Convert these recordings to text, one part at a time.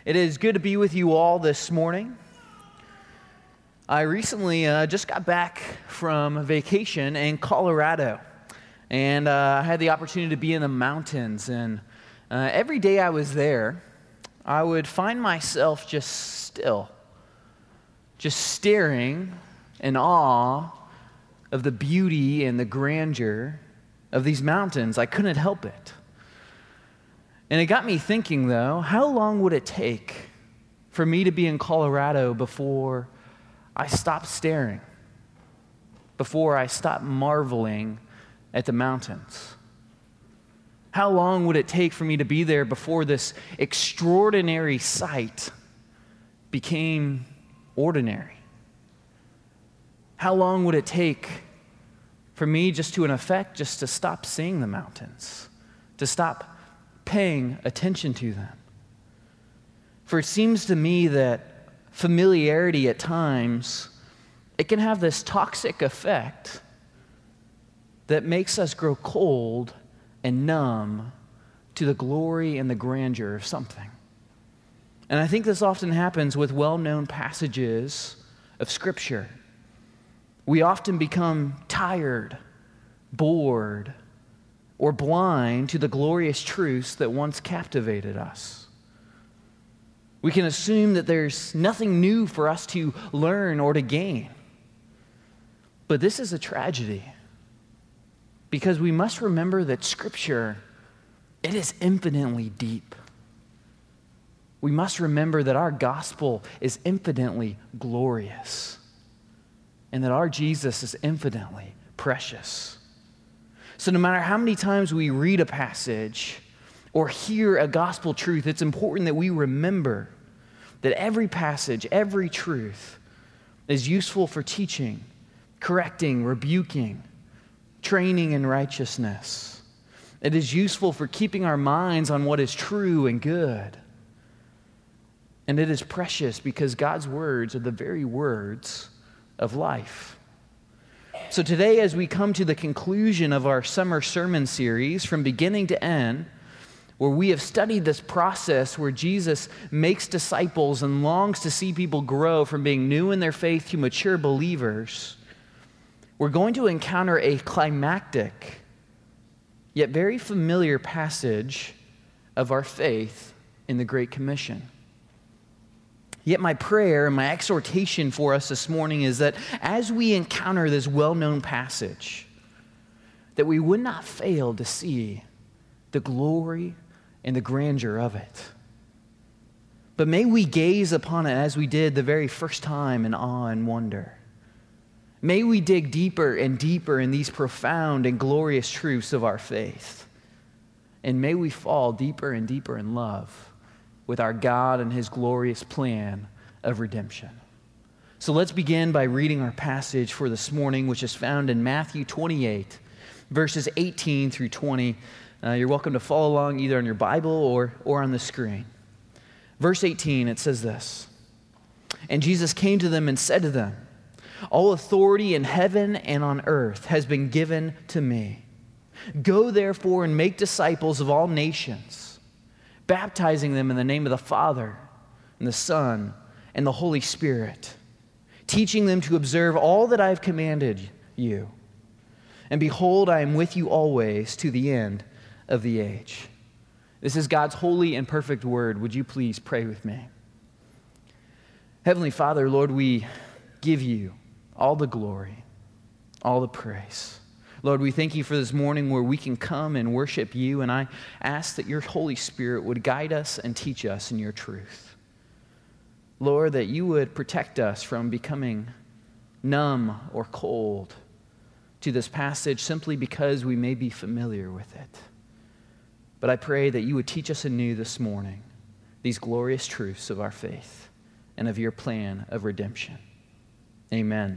It is good to be with you all this morning. I recently just got back from vacation in Colorado, and I had the opportunity to be in the mountains. And every day I was there, I would find myself just still, just staring in awe of the beauty and the grandeur of these mountains. I couldn't help it. And it got me thinking, though, how long would it take for me to be in Colorado before I stopped staring, before I stopped marveling at the mountains? How long would it take for me to be there before this extraordinary sight became ordinary? How long would it take for me just to stop seeing the mountains, to stop paying attention to them? For it seems to me that familiarity at times, it can have this toxic effect that makes us grow cold and numb to the glory and the grandeur of something. And I think this often happens with well-known passages of Scripture. We often become tired, bored, or blind to the glorious truths that once captivated us. We can assume that there's nothing new for us to learn or to gain. But this is a tragedy, because we must remember that Scripture, it is infinitely deep. We must remember that our gospel is infinitely glorious, and that our Jesus is infinitely precious. So no matter how many times we read a passage or hear a gospel truth, it's important that we remember that every passage, every truth is useful for teaching, correcting, rebuking, training in righteousness. It is useful for keeping our minds on what is true and good. And it is precious because God's words are the very words of life. So today, as we come to the conclusion of our summer sermon series, from beginning to end, where we have studied this process where Jesus makes disciples and longs to see people grow from being new in their faith to mature believers, we're going to encounter a climactic, yet very familiar passage of our faith in the Great Commission. Yet my prayer and my exhortation for us this morning is that as we encounter this well-known passage, that we would not fail to see the glory and the grandeur of it. But may we gaze upon it as we did the very first time in awe and wonder. May we dig deeper and deeper in these profound and glorious truths of our faith. And may we fall deeper and deeper in love with our God and His glorious plan of redemption. So let's begin by reading our passage for this morning, which is found in Matthew 28, verses 18 through 20. You're welcome to follow along either on your Bible or on the screen. Verse 18, it says this: "And Jesus came to them and said to them, 'All authority in heaven and on earth has been given to me. Go therefore and make disciples of all nations, baptizing them in the name of the Father and the Son and the Holy Spirit, teaching them to observe all that I have commanded you. And behold, I am with you always to the end of the age.'" This is God's holy and perfect word. Would you please pray with me? Heavenly Father, Lord, we give you all the glory, all the praise. Lord, we thank you for this morning where we can come and worship you, and I ask that your Holy Spirit would guide us and teach us in your truth. Lord, that you would protect us from becoming numb or cold to this passage simply because we may be familiar with it. But I pray that you would teach us anew this morning these glorious truths of our faith and of your plan of redemption. Amen.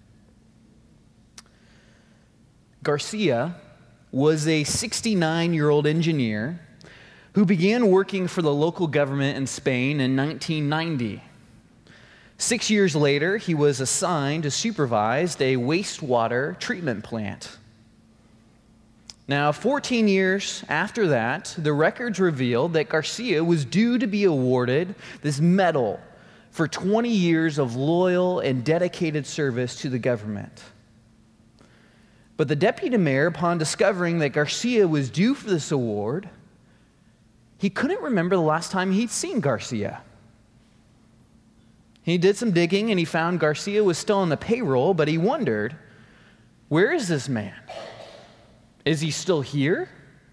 Garcia was a 69-year-old engineer who began working for the local government in Spain in 1990. 6 years later, he was assigned to supervise a wastewater treatment plant. Now, 14 years after that, the records revealed that Garcia was due to be awarded this medal for 20 years of loyal and dedicated service to the government. But the deputy mayor, upon discovering that Garcia was due for this award, he couldn't remember the last time he'd seen Garcia. He did some digging and he found Garcia was still on the payroll, but he wondered, where is this man? Is he still here?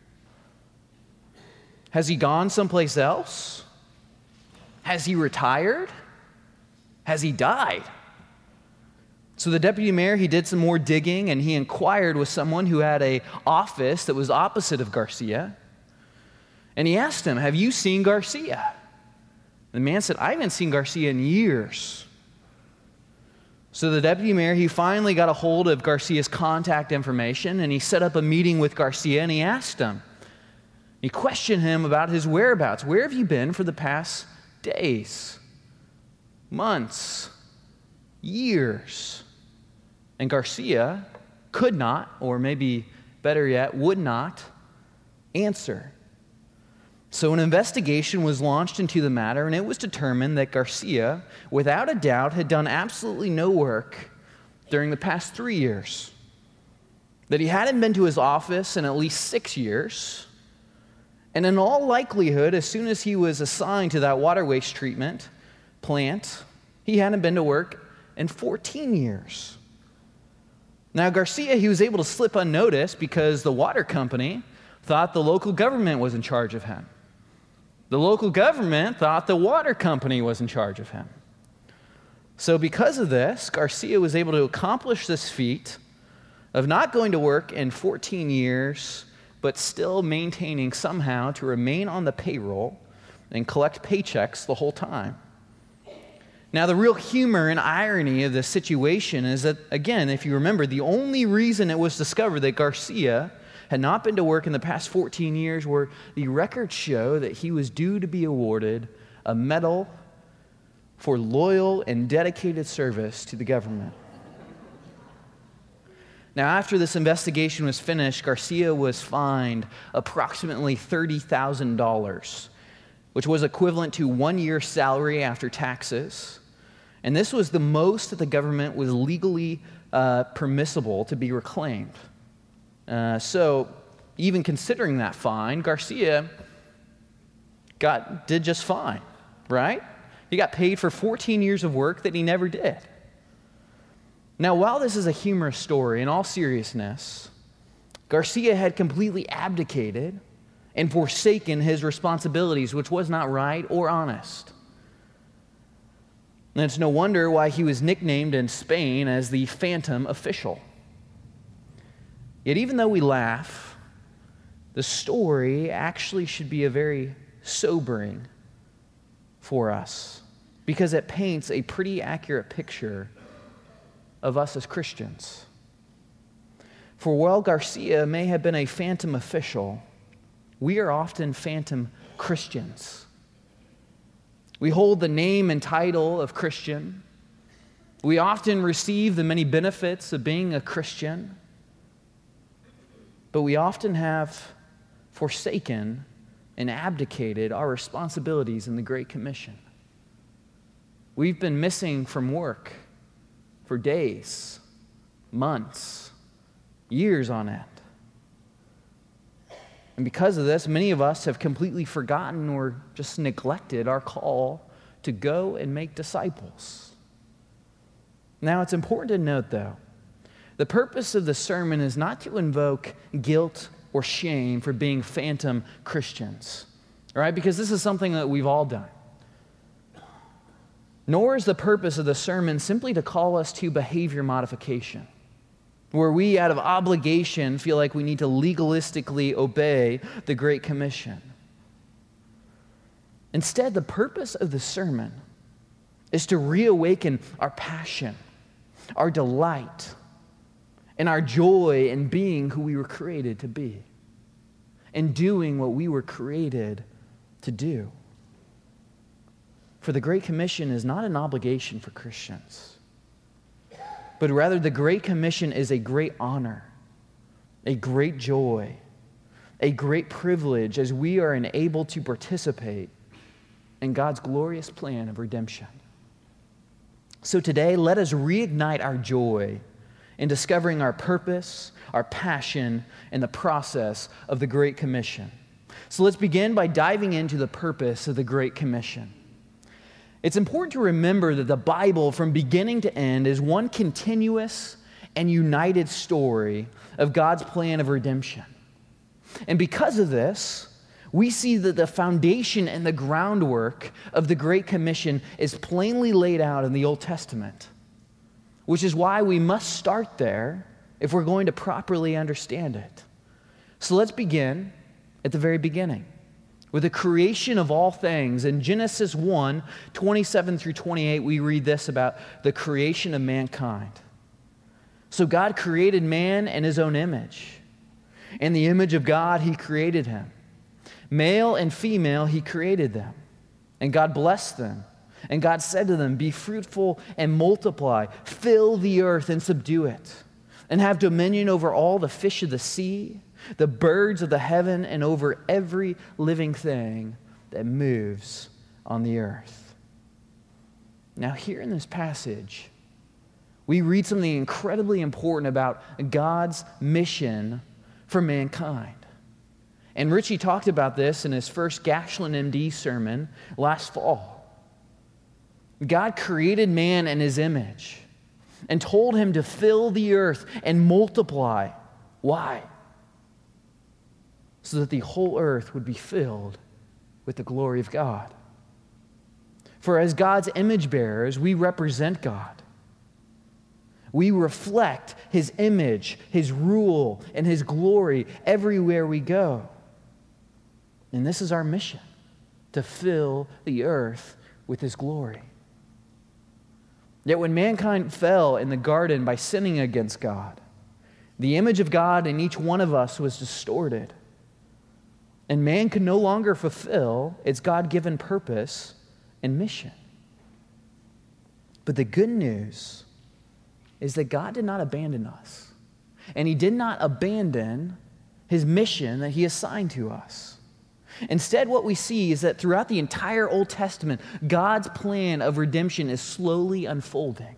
Has he gone someplace else? Has he retired? Has he died? So the deputy mayor, he did some more digging and he inquired with someone who had an office that was opposite of Garcia. And he asked him, have you seen Garcia? The man said, I haven't seen Garcia in years. So the deputy mayor, he finally got a hold of Garcia's contact information and he set up a meeting with Garcia and he asked him. He questioned him about his whereabouts. Where have you been for the past days, months, years? And Garcia could not, or maybe better yet, would not answer. So an investigation was launched into the matter, and it was determined that Garcia, without a doubt, had done absolutely no work during the past 3 years. That he hadn't been to his office in at least 6 years. And in all likelihood, as soon as he was assigned to that water waste treatment plant, he hadn't been to work in 14 years. Now, Garcia, he was able to slip unnoticed because the water company thought the local government was in charge of him. The local government thought the water company was in charge of him. So because of this, Garcia was able to accomplish this feat of not going to work in 14 years, but still maintaining somehow to remain on the payroll and collect paychecks the whole time. Now, the real humor and irony of this situation is that, again, if you remember, the only reason it was discovered that Garcia had not been to work in the past 14 years were the records show that he was due to be awarded a medal for loyal and dedicated service to the government. Now, after this investigation was finished, Garcia was fined approximately $30,000, which was equivalent to 1 year's salary after taxes. And this was the most that the government was legally permissible to be reclaimed. So even considering that fine, Garcia did just fine, right? He got paid for 14 years of work that he never did. Now, while this is a humorous story, in all seriousness, Garcia had completely abdicated and forsaken his responsibilities, which was not right or honest. And it's no wonder why he was nicknamed in Spain as the Phantom Official. Yet even though we laugh, the story actually should be a very sobering for us because it paints a pretty accurate picture of us as Christians. For while Garcia may have been a phantom official, we are often phantom Christians. We hold the name and title of Christian. We often receive the many benefits of being a Christian. But we often have forsaken and abdicated our responsibilities in the Great Commission. We've been missing from work for days, months, years on end. And because of this, many of us have completely forgotten or just neglected our call to go and make disciples. Now, it's important to note, though, the purpose of the sermon is not to invoke guilt or shame for being phantom Christians, right? Because this is something that we've all done. Nor is the purpose of the sermon simply to call us to behavior modification, where we, out of obligation, feel like we need to legalistically obey the Great Commission. Instead, the purpose of the sermon is to reawaken our passion, our delight, and our joy in being who we were created to be, and doing what we were created to do. For the Great Commission is not an obligation for Christians, but rather the Great Commission is a great honor, a great joy, a great privilege as we are enabled to participate in God's glorious plan of redemption. So today, let us reignite our joy in discovering our purpose, our passion, and the process of the Great Commission. So let's begin by diving into the purpose of the Great Commission. It's important to remember that the Bible, from beginning to end, is one continuous and united story of God's plan of redemption. And because of this, we see that the foundation and the groundwork of the Great Commission is plainly laid out in the Old Testament, which is why we must start there if we're going to properly understand it. So let's begin at the very beginning with the creation of all things. In Genesis 1, 27 through 28, we read this about the creation of mankind. So God created man in his own image. In the image of God, he created him. Male and female, he created them. And God blessed them. And God said to them, "Be fruitful and multiply, fill the earth and subdue it, and have dominion over all the fish of the sea, the birds of the heaven, and over every living thing that moves on the earth." Now, here in this passage, we read something incredibly important about God's mission for mankind. And Richie talked about this in his first Gashland MD sermon last fall. God created man in his image and told him to fill the earth and multiply. Why? So that the whole earth would be filled with the glory of God. For as God's image bearers, we represent God. We reflect his image, his rule, and his glory everywhere we go. And this is our mission, to fill the earth with his glory. Yet when mankind fell in the garden by sinning against God, the image of God in each one of us was distorted. And man could no longer fulfill its God-given purpose and mission. But the good news is that God did not abandon us. And he did not abandon his mission that he assigned to us. Instead, what we see is that throughout the entire Old Testament, God's plan of redemption is slowly unfolding.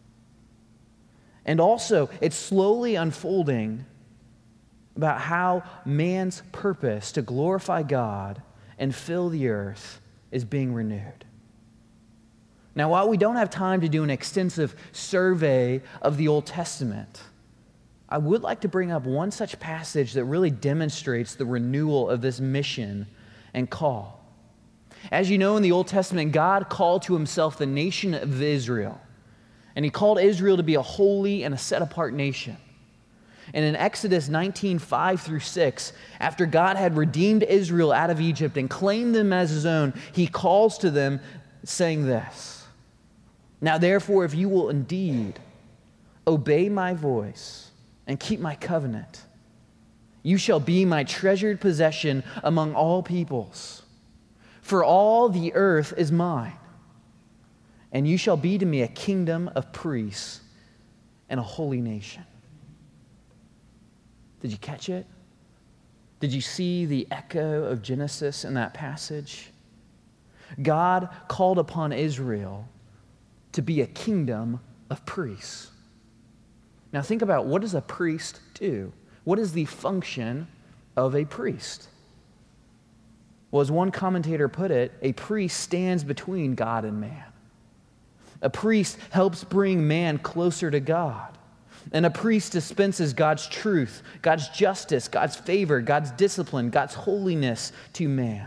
And also, it's slowly unfolding about how man's purpose to glorify God and fill the earth is being renewed. Now, while we don't have time to do an extensive survey of the Old Testament, I would like to bring up one such passage that really demonstrates the renewal of this mission and call. As you know, in the Old Testament, God called to himself the nation of Israel. And he called Israel to be a holy and a set-apart nation. And in Exodus 19, 5 through 6, after God had redeemed Israel out of Egypt and claimed them as his own, he calls to them saying this: "Now therefore, if you will indeed obey my voice and keep my covenant, you shall be my treasured possession among all peoples. For all the earth is mine, and you shall be to me a kingdom of priests and a holy nation." Did you catch it? Did you see the echo of Genesis in that passage? God called upon Israel to be a kingdom of priests. Now think about, what does a priest do? What is the function of a priest? Well, as one commentator put it, a priest stands between God and man. A priest helps bring man closer to God. And a priest dispenses God's truth, God's justice, God's favor, God's discipline, God's holiness to man.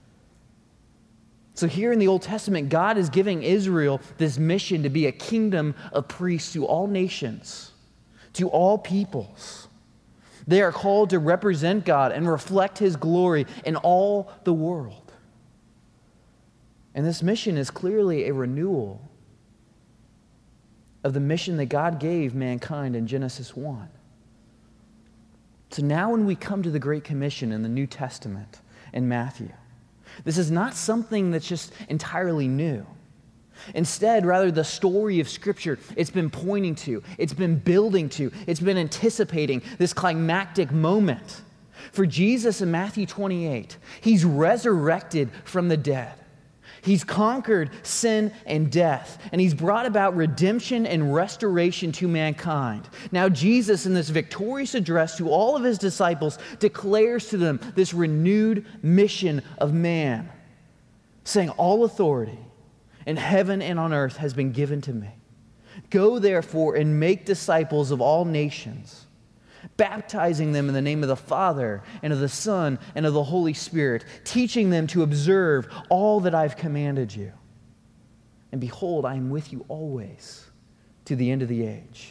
So here in the Old Testament, God is giving Israel this mission to be a kingdom of priests to all nations, to all peoples. They are called to represent God and reflect his glory in all the world. And this mission is clearly a renewal of the mission that God gave mankind in Genesis 1. So now when we come to the Great Commission in the New Testament in Matthew, this is not something that's just entirely new. Instead, rather, the story of Scripture, it's been pointing to, it's been building to, it's been anticipating this climactic moment For Jesus in Matthew 28, he's resurrected from the dead. He's conquered sin and death, and he's brought about redemption and restoration to mankind. Now, Jesus, in this victorious address to all of his disciples, declares to them this renewed mission of man, saying, "All authority in heaven and on earth has been given to me. Go, therefore, and make disciples of all nations, baptizing them in the name of the Father and of the Son and of the Holy Spirit, teaching them to observe all that I've commanded you. And behold, I am with you always to the end of the age."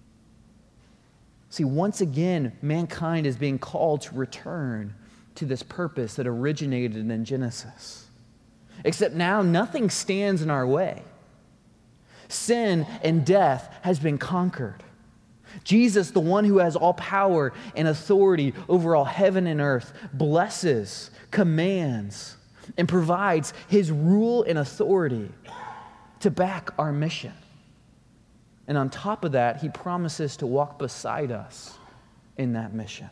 See, once again, mankind is being called to return to this purpose that originated in Genesis. Except now, nothing stands in our way. Sin and death has been conquered. Jesus, the one who has all power and authority over all heaven and earth, blesses, commands, and provides his rule and authority to back our mission. And on top of that, he promises to walk beside us in that mission.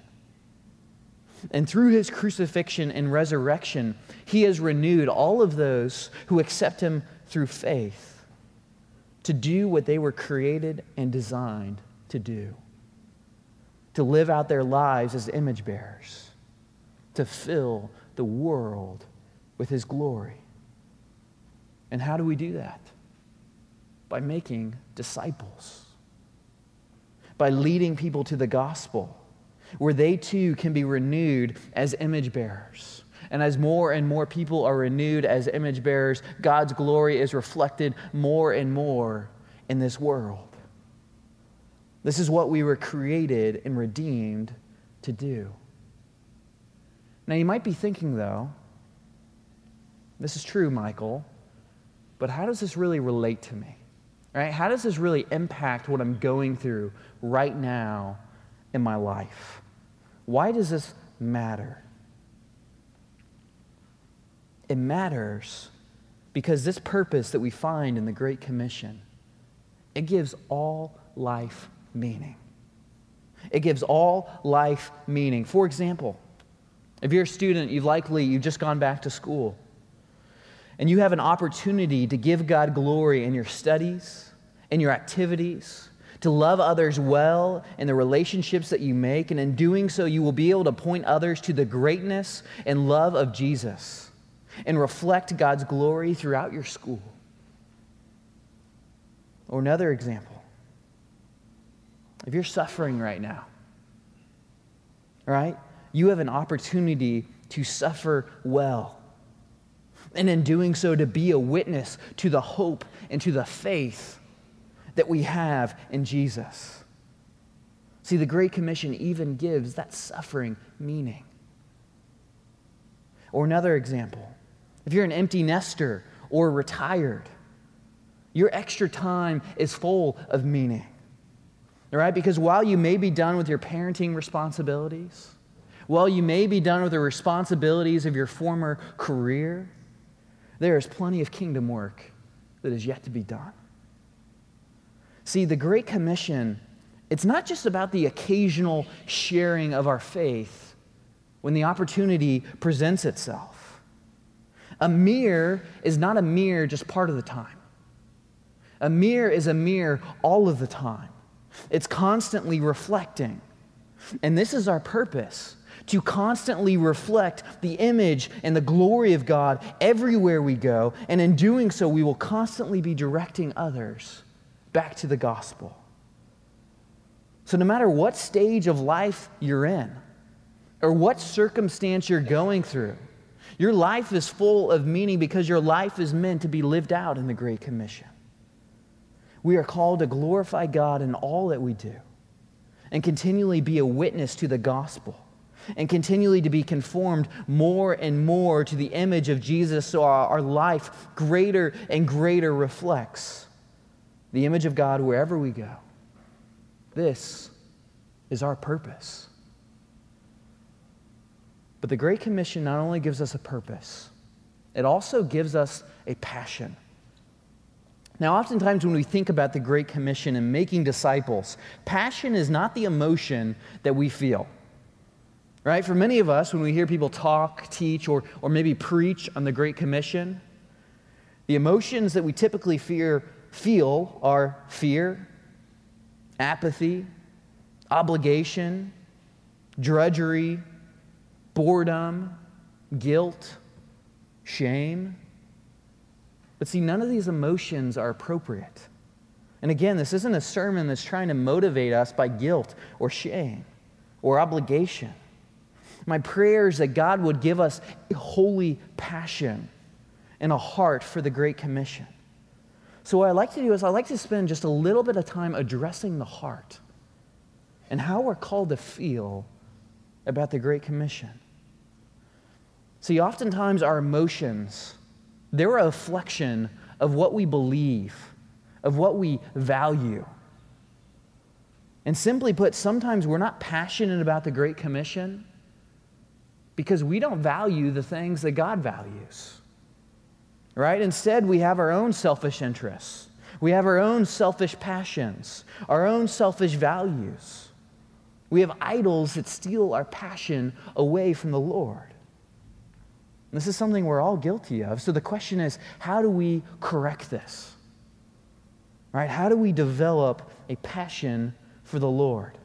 And through his crucifixion and resurrection, he has renewed all of those who accept him through faith to do what they were created and designed to do, to live out their lives as image bearers, to fill the world with his glory. And how do we do that? By making disciples, by leading people to the gospel, where they too can be renewed as image bearers. And as more and more people are renewed as image bearers, God's glory is reflected more and more in this world. This is what we were created and redeemed to do. Now, you might be thinking, though, this is true, Michael, but how does this really relate to me? Right? How does this really impact what I'm going through right now in my life? Why does this matter? It matters because this purpose that we find in the Great Commission, it gives all life meaning. It gives all life meaning. For example, if you're a student, you've just gone back to school, and you have an opportunity to give God glory in your studies, in your activities, to love others well in the relationships that you make, and in doing so, you will be able to point others to the greatness and love of Jesus and reflect God's glory throughout your school. Or another example, if you're suffering right now, right, you have an opportunity to suffer well. And in doing so, to be a witness to the hope and to the faith that we have in Jesus. See, the Great Commission even gives that suffering meaning. Or another example, if you're an empty nester or retired, your extra time is full of meaning. All right? Because while you may be done with your parenting responsibilities, while you may be done with the responsibilities of your former career, there is plenty of kingdom work that is yet to be done. See, the Great Commission, it's not just about the occasional sharing of our faith when the opportunity presents itself. A mirror is not a mirror just part of the time. A mirror is a mirror all of the time. It's constantly reflecting. And this is our purpose, to constantly reflect the image and the glory of God everywhere we go. And in doing so, we will constantly be directing others back to the gospel. So no matter what stage of life you're in, or what circumstance you're going through, your life is full of meaning because your life is meant to be lived out in the Great Commission. We are called to glorify God in all that we do and continually be a witness to the gospel and continually to be conformed more and more to the image of Jesus so our life greater and greater reflects the image of God wherever we go. This is our purpose. But the Great Commission not only gives us a purpose, it also gives us a passion. Now, oftentimes when we think about the Great Commission and making disciples, passion is not the emotion that we feel. Right? For many of us, when we hear people talk, teach, or maybe preach on the Great Commission, the emotions that we typically feel are fear, apathy, obligation, drudgery, boredom, guilt, shame. But see, none of these emotions are appropriate. And again, this isn't a sermon that's trying to motivate us by guilt or shame or obligation. My prayer is that God would give us a holy passion and a heart for the Great Commission. So what I like to do is I like to spend just a little bit of time addressing the heart and how we're called to feel about the Great Commission. See, oftentimes our emotions, they're a reflection of what we believe, of what we value. And simply put, sometimes we're not passionate about the Great Commission because we don't value the things that God values. Right? Instead, we have our own selfish interests. We have our own selfish passions, our own selfish values. We have idols that steal our passion away from the Lord. And this is something we're all guilty of. So the question is, how do we correct this? Right? How do we develop a passion for the Lord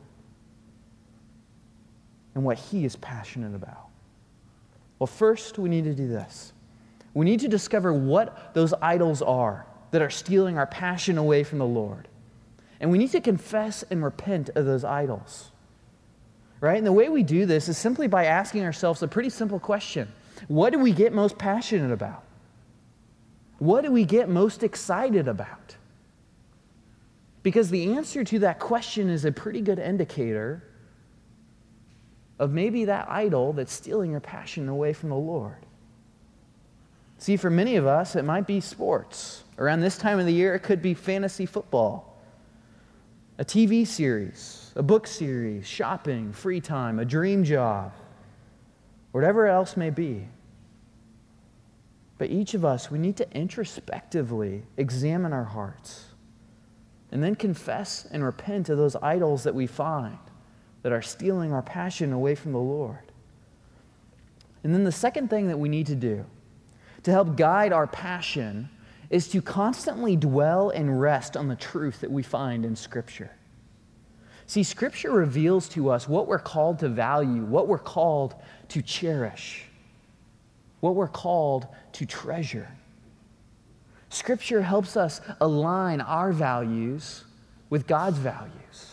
and what He is passionate about? Well, first, we need to do this. We need to discover what those idols are that are stealing our passion away from the Lord. And we need to confess and repent of those idols. Right? And the way we do this is simply by asking ourselves a pretty simple question. What do we get most passionate about? What do we get most excited about? Because the answer to that question is a pretty good indicator of maybe that idol that's stealing your passion away from the Lord. See, for many of us, it might be sports. Around this time of the year, it could be fantasy football, a TV series, a book series, shopping, free time, a dream job, whatever else may be. But each of us, we need to introspectively examine our hearts and then confess and repent of those idols that we find that are stealing our passion away from the Lord. And then the second thing that we need to do to help guide our passion is to constantly dwell and rest on the truth that we find in Scripture. See, Scripture reveals to us what we're called to value, what we're called to cherish, what we're called to treasure. Scripture helps us align our values with God's values.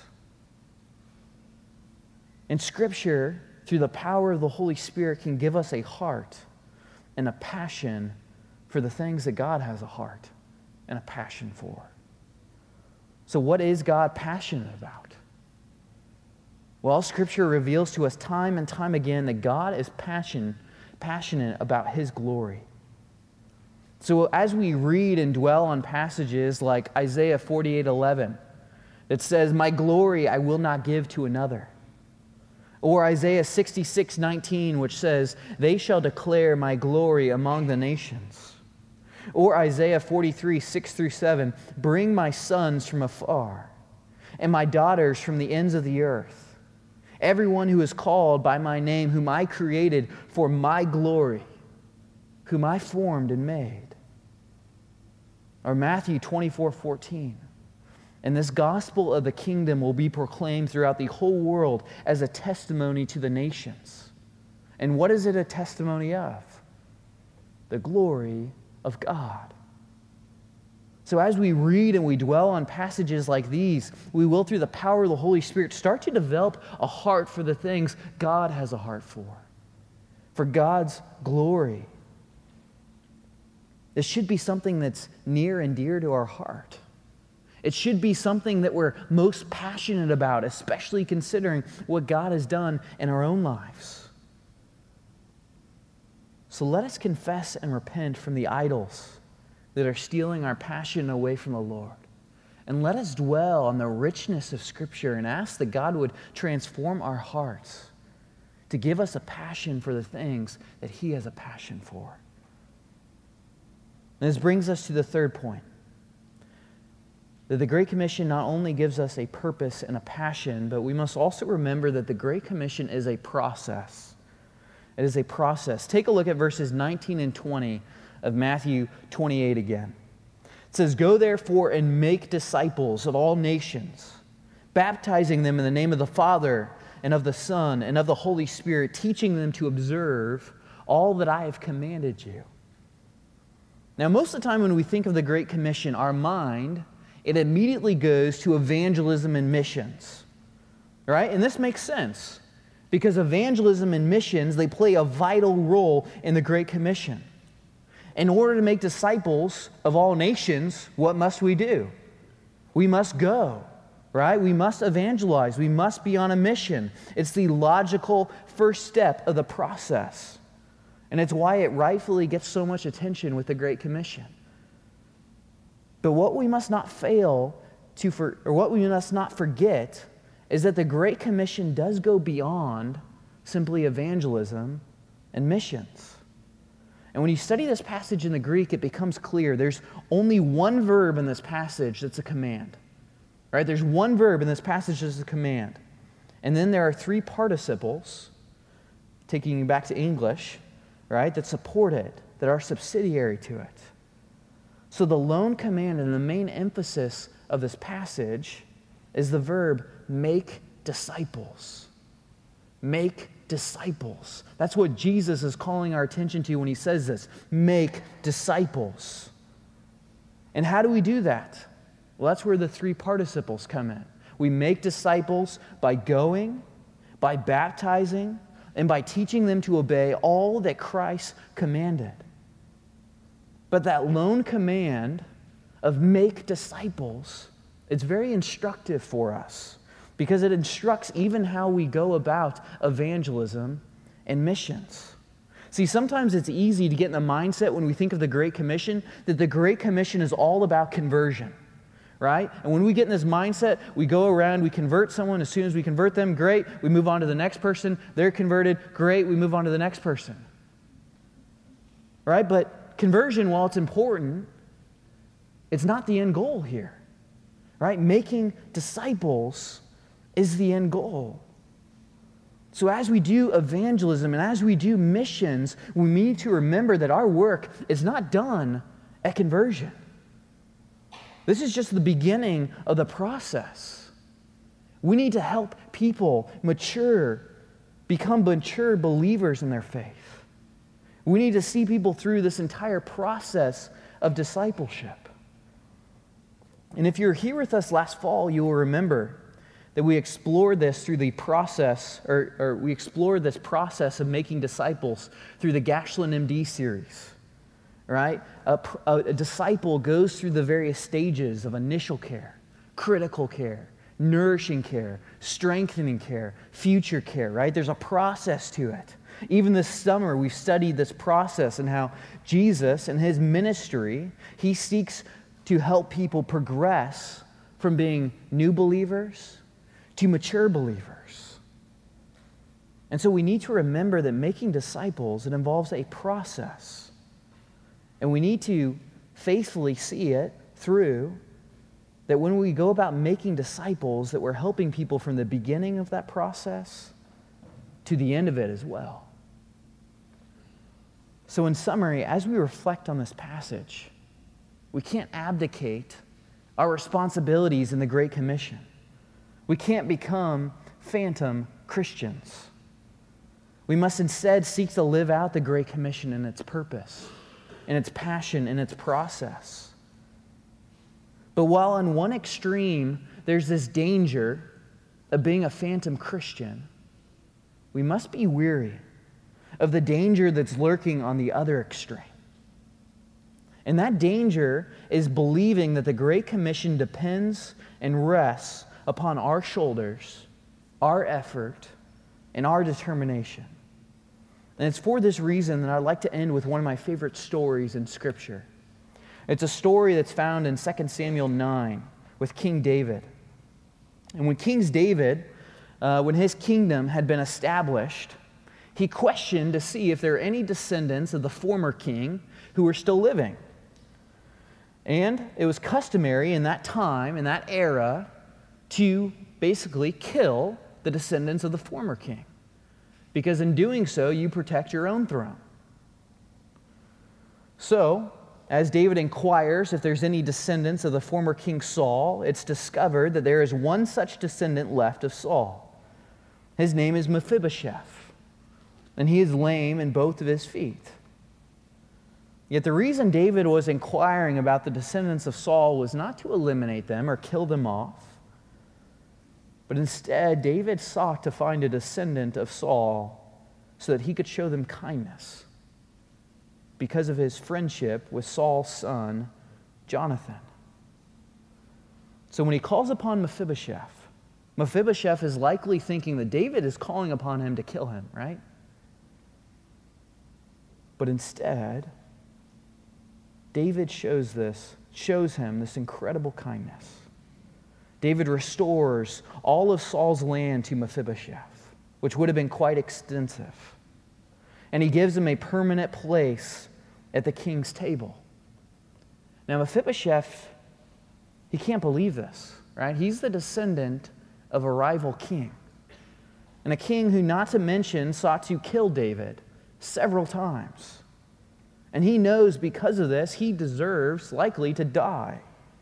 And Scripture, through the power of the Holy Spirit, can give us a heart and a passion for the things that God has a heart and a passion for. So what is God passionate about? Well, Scripture reveals to us time and time again that God is passionate about His glory. So as we read and dwell on passages like Isaiah 48:11, that says, "My glory I will not give to another." Or Isaiah 66:19, which says, "They shall declare my glory among the nations." Or Isaiah 43:6-7, "Bring my sons from afar, and my daughters from the ends of the earth. Everyone who is called by my name, whom I created for my glory, whom I formed and made." Or Matthew 24:14. "And this gospel of the kingdom will be proclaimed throughout the whole world as a testimony to the nations." And what is it a testimony of? The glory of God. So as we read and we dwell on passages like these, we will, through the power of the Holy Spirit, start to develop a heart for the things God has a heart for God's glory. This should be something that's near and dear to our heart. It should be something that we're most passionate about, especially considering what God has done in our own lives. So let us confess and repent from the idols that are stealing our passion away from the Lord. And let us dwell on the richness of Scripture and ask that God would transform our hearts to give us a passion for the things that He has a passion for. And this brings us to the third point. that the Great Commission not only gives us a purpose and a passion, but we must also remember that the Great Commission is a process. It is a process. Take a look at verses 19 and 20 of Matthew 28 again. It says, "Go therefore and make disciples of all nations, baptizing them in the name of the Father and of the Son and of the Holy Spirit, teaching them to observe all that I have commanded you." Now, most of the time when we think of the Great Commission, our mind, it immediately goes to evangelism and missions, right? And this makes sense because evangelism and missions, they play a vital role in the Great Commission. In order to make disciples of all nations, what must we do? We must go, right? We must evangelize. We must be on a mission. It's the logical first step of the process. And it's why it rightfully gets so much attention with the Great Commission. But what we must not what we must not forget is that the Great Commission does go beyond simply evangelism and missions. And when you study this passage in the Greek, it becomes clear there's only one verb in this passage that's a command. Right? There's one verb in this passage that's a command. And then there are three participles, taking you back to English, right, that support it, that are subsidiary to it. So the lone command and the main emphasis of this passage is the verb make disciples. Make disciples. That's what Jesus is calling our attention to when he says this. Make disciples. And how do we do that? Well, that's where the three participles come in. We make disciples by going, by baptizing, and by teaching them to obey all that Christ commanded. But that lone command of make disciples, it's very instructive for us because it instructs even how we go about evangelism and missions. See, sometimes it's easy to get in the mindset when we think of the Great Commission that the Great Commission is all about conversion, right? And when we get in this mindset, we go around, we convert someone. As soon as we convert them, great. We move on to the next person. They're converted. Great. We move on to the next person, right? But conversion, while it's important, it's not the end goal here, right? Making disciples is the end goal. So as we do evangelism and as we do missions, we need to remember that our work is not done at conversion. This is just the beginning of the process. We need to help people become mature believers in their faith. We need to see people through this entire process of discipleship. And if you're here with us last fall, you will remember that we explored this through the process, or we explored this process of making disciples through the Gashlin MD series, right? A disciple goes through the various stages of initial care, critical care, nourishing care, strengthening care, future care, right? There's a process to it. Even this summer, we studied this process and how Jesus and his ministry, he seeks to help people progress from being new believers to mature believers. And so we need to remember that making disciples, it involves a process. And we need to faithfully see it through, that when we go about making disciples, that we're helping people from the beginning of that process to the end of it as well. So in summary, as we reflect on this passage, we can't abdicate our responsibilities in the Great Commission. We can't become phantom Christians. We must instead seek to live out the Great Commission in its purpose, in its passion, in its process. But while on one extreme there's this danger of being a phantom Christian, we must be weary of the danger that's lurking on the other extreme. And that danger is believing that the Great Commission depends and rests upon our shoulders, our effort, and our determination. And it's for this reason that I'd like to end with one of my favorite stories in Scripture. It's a story that's found in 2 Samuel 9 with King David. And when King David, when his kingdom had been established, he questioned to see if there are any descendants of the former king who were still living. And it was customary in that time, in that era, to basically kill the descendants of the former king. Because in doing so, you protect your own throne. So, as David inquires if there's any descendants of the former King Saul, it's discovered that there is one such descendant left of Saul. His name is Mephibosheth, and he is lame in both of his feet. Yet the reason David was inquiring about the descendants of Saul was not to eliminate them or kill them off, but instead David sought to find a descendant of Saul so that he could show them kindness because of his friendship with Saul's son, Jonathan. So when he calls upon Mephibosheth, Mephibosheth is likely thinking that David is calling upon him to kill him, right? But instead, David shows him this incredible kindness. David restores all of Saul's land to Mephibosheth, which would have been quite extensive. And he gives him a permanent place at the king's table. Now, Mephibosheth, he can't believe this, right? He's the descendant of a rival king, and a king who, not to mention, sought to kill David several times. And he knows because of this, he deserves likely to die.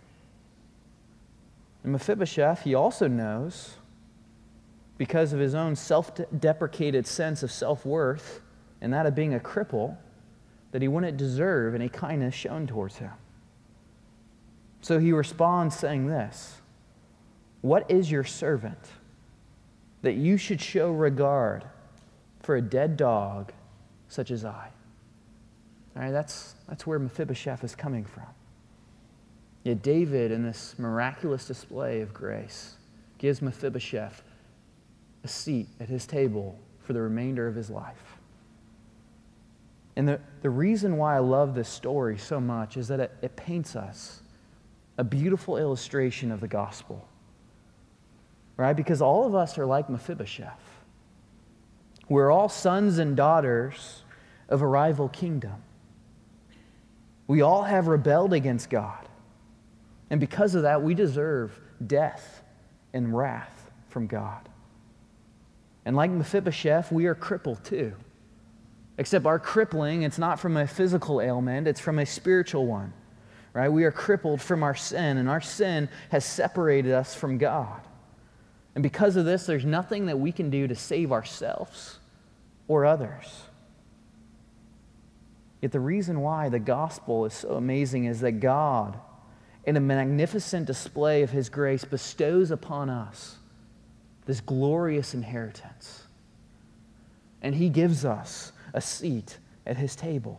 And Mephibosheth, he also knows, because of his own self-deprecated sense of self-worth, and that of being a cripple, that he wouldn't deserve any kindness shown towards him. So he responds saying this, "What is your servant that you should show regard for a dead dog such as I?" All right, that's where Mephibosheth is coming from. Yet David, in this miraculous display of grace, gives Mephibosheth a seat at his table for the remainder of his life. And the reason why I love this story so much is that it paints us a beautiful illustration of the gospel. Right? Because all of us are like Mephibosheth. We're all sons and daughters of a rival kingdom. We all have rebelled against God. And because of that, we deserve death and wrath from God. And like Mephibosheth, we are crippled too. Except our crippling, it's not from a physical ailment, it's from a spiritual one. Right? We are crippled from our sin, and our sin has separated us from God. And because of this, there's nothing that we can do to save ourselves or others. Yet the reason why the gospel is so amazing is that God, in a magnificent display of His grace, bestows upon us this glorious inheritance. And He gives us a seat at His table.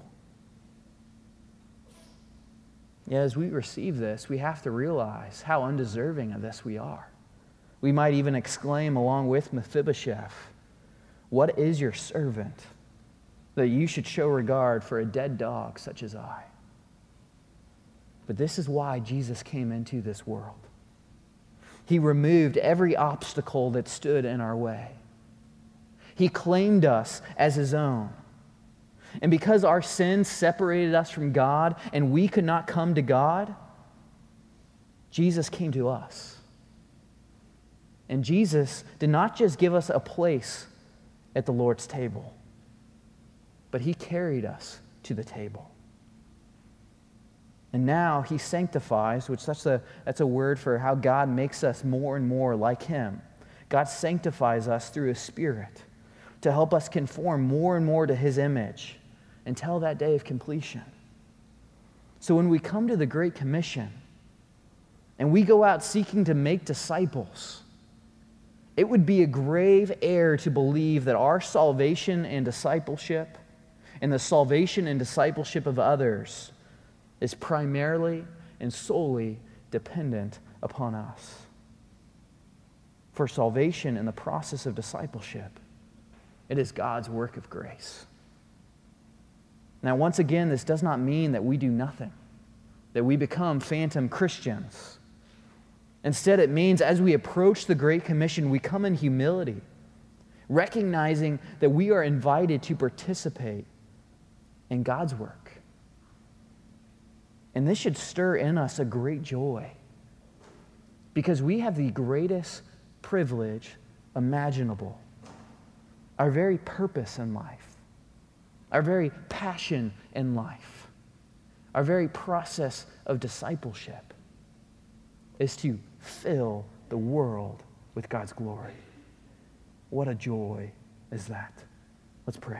Yet as we receive this, we have to realize how undeserving of this we are. We might even exclaim along with Mephibosheth, "What is your servant that you should show regard for a dead dog such as I?" But this is why Jesus came into this world. He removed every obstacle that stood in our way. He claimed us as His own. And because our sins separated us from God and we could not come to God, Jesus came to us. And Jesus did not just give us a place at the Lord's table, but He carried us to the table. And now He sanctifies, which that's a word for how God makes us more and more like Him. God sanctifies us through His Spirit to help us conform more and more to His image until that day of completion. So when we come to the Great Commission and we go out seeking to make disciples, it would be a grave error to believe that our salvation and discipleship and the salvation and discipleship of others is primarily and solely dependent upon us. For salvation and the process of discipleship, it is God's work of grace. Now, once again, this does not mean that we do nothing, that we become phantom Christians. Instead, it means as we approach the Great Commission, we come in humility, recognizing that we are invited to participate in God's work. And this should stir in us a great joy, because we have the greatest privilege imaginable. Our very purpose in life, our very passion in life, our very process of discipleship is to fill the world with God's glory. What a joy is that. Let's pray.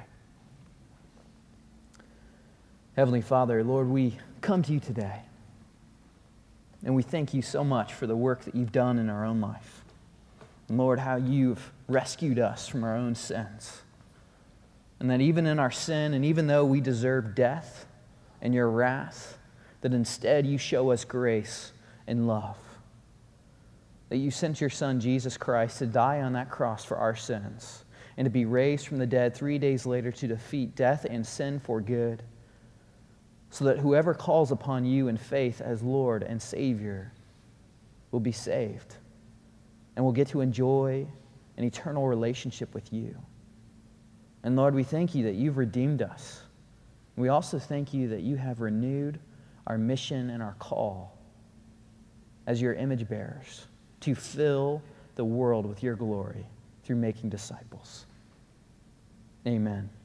Heavenly Father, Lord, we come to you today, and we thank you so much for the work that you've done in our own life. And Lord, how you've rescued us from our own sins. And that even in our sin, and even though we deserve death and your wrath, that instead you show us grace and love. That you sent your Son, Jesus Christ, to die on that cross for our sins, and to be raised from the dead 3 days later to defeat death and sin for good, so that whoever calls upon you in faith as Lord and Savior will be saved and will get to enjoy an eternal relationship with you. And Lord, we thank you that you've redeemed us. We also thank you that you have renewed our mission and our call as your image bearers to fill the world with your glory through making disciples. Amen.